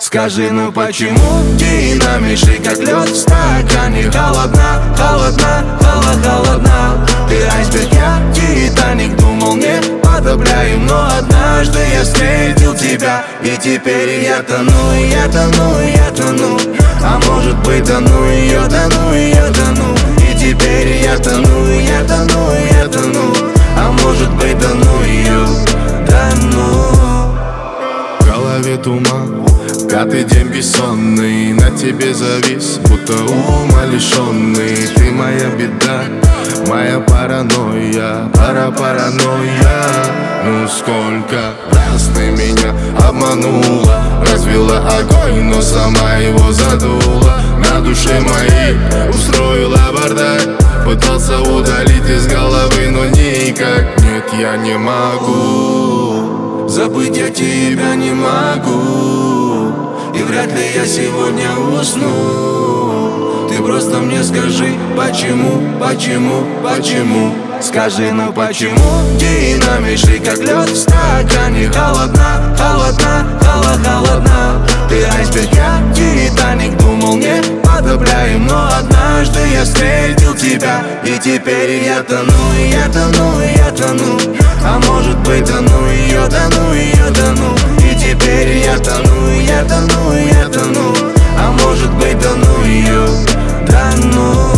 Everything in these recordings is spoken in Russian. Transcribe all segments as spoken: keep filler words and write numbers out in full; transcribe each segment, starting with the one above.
Скажи, ну почему динамишь, как лед в стакане? Холодна, холодна, холо, холодна. Ты айсберг, я Титаник. Думал, не подобляем, но однажды я встретил тебя. И теперь я тону, и я тону, и я тону. А может быть, тону ее, тону ее, тону. И теперь я тону, и я тону, и я тону. А может быть, тону ее, тону. В голове туман, пятый день бессонный. На тебе завис, будто ума лишенный. Ты моя беда, моя паранойя, пара паранойя. Ну сколько раз ты меня обманула, развела огонь, но сама его задула. На душе моей устроила бардак, пытался удалить из головы, но никак. Нет, я не могу, забыть я тебя не могу, и вряд ли я сегодня усну. Ты просто мне скажи, почему, почему, почему. Скажи, ну почему динамишь, как лед в стакане? Холодна, холодна, холо, холодна. Ты айсберг, я Титаник. Думал, не подобляем, но однажды я встретил тебя. И теперь я тону, и я тону, и я тону. А может быть, тону ее, тону ее, тону. И теперь я тону, и я тону, и я тону. А может быть, тону ее, тону.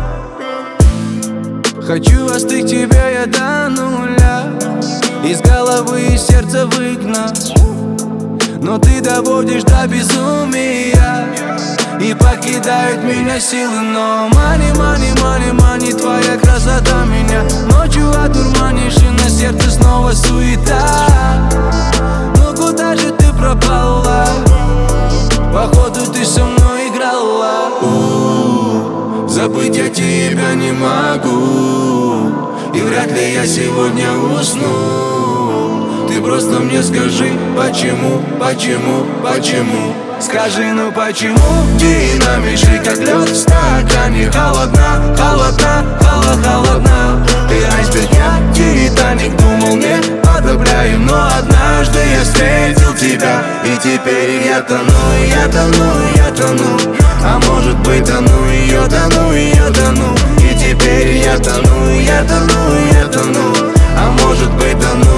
Хочу остыть тебя я до нуля, из головы и сердца выгнать. Но ты доводишь до безумия и покидают меня силы. Но мани, мани, мани, мани, твоя красота меня ночью одурманишь, и на сердце снова суета. Ну куда же ты пропала? Походу ты со мной играла. У-у-у, забыть я тебя не могу, и вряд ли я сегодня усну. Ты просто мне скажи, почему, почему, почему. Скажи, ну почему динамишь, как лед в стакане? Холодна, холодна, холо, холодна. Ты айсберг, я Титаник. Думал, не подобляем, но однажды я встретил тебя. И теперь я тону, и я тону, и я тону. А может быть, тону ее, тону ее, тону. И теперь я тону, и я тону, и я тону. А может быть, тону